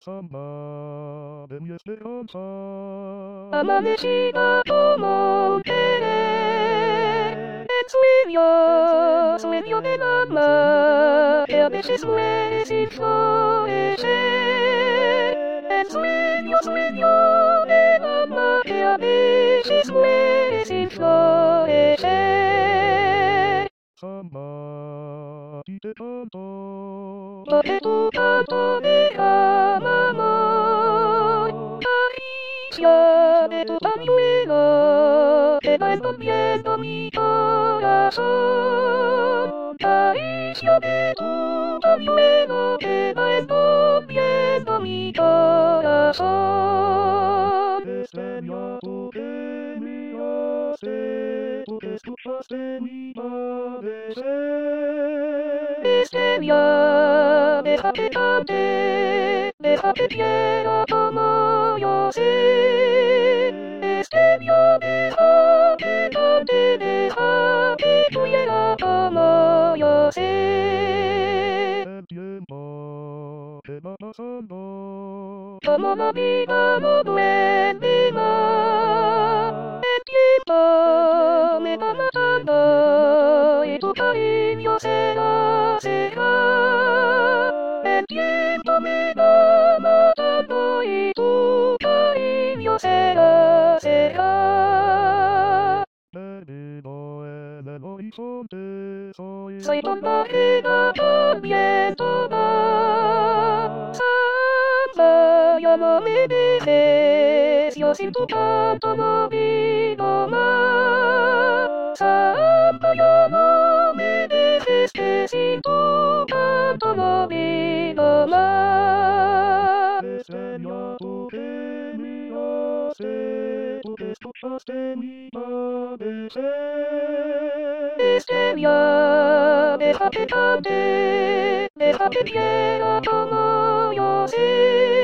Samba de mi esperanza. Amanecida como un querer, el sueño del alma, que a veces muere sin florecer. El sueño del alma, que a veces muere sin florecer. Samba, a ti te canto. Porque tu canto derrama amor, caricia de tu pañuelo, que va envolviendo mi corazón. Caricia de tu pañuelo, que va envolviendo mi corazón. Estrella, tú que miraste, tú que escuchaste mi padecer. Estrella, deja que cante, deja que quiera como yo sé. Estrella, deja que cante, deja que quiera como yo sé. El tiempo que va pasando, Como la vida no duele más. El tiempo me va matando y tu cariño será. El tiempo me va matando y tu cariño será. perdido en el horizonte, Soy contagiada por viento va. Samba, ya no me dejes, yo sin tu canto no vivo más. Samba, ya no me dejes, que sin tu canto no vivo más. Estrella, tú que miraste, tú que escuchaste mi padecer. Estrella, deja que cante, deja que quiera como yo sé.